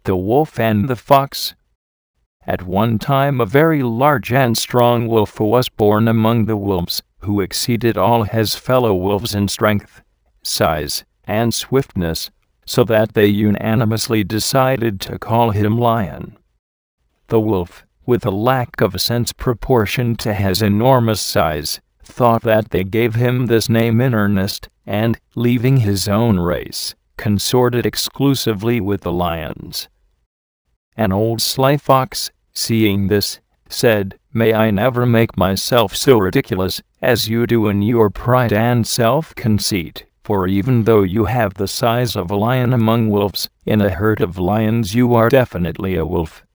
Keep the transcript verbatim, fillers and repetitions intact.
the wolf and the fox. At one time a very large and strong wolf was born among the wolves, who exceeded all his fellow wolves in strength, size, and swiftness, so that they unanimously decided to call him Lion. The wolf, with a lack of sense proportioned to his enormous size, thought that they gave him this name in earnest, and, leaving his own race, consorted exclusively with the lions. An old sly fox, seeing this, said, "May I never make myself so ridiculous as you do in your pride and self-conceit, for even though you have the size of a lion among wolves, in a herd of lions you are definitely a wolf,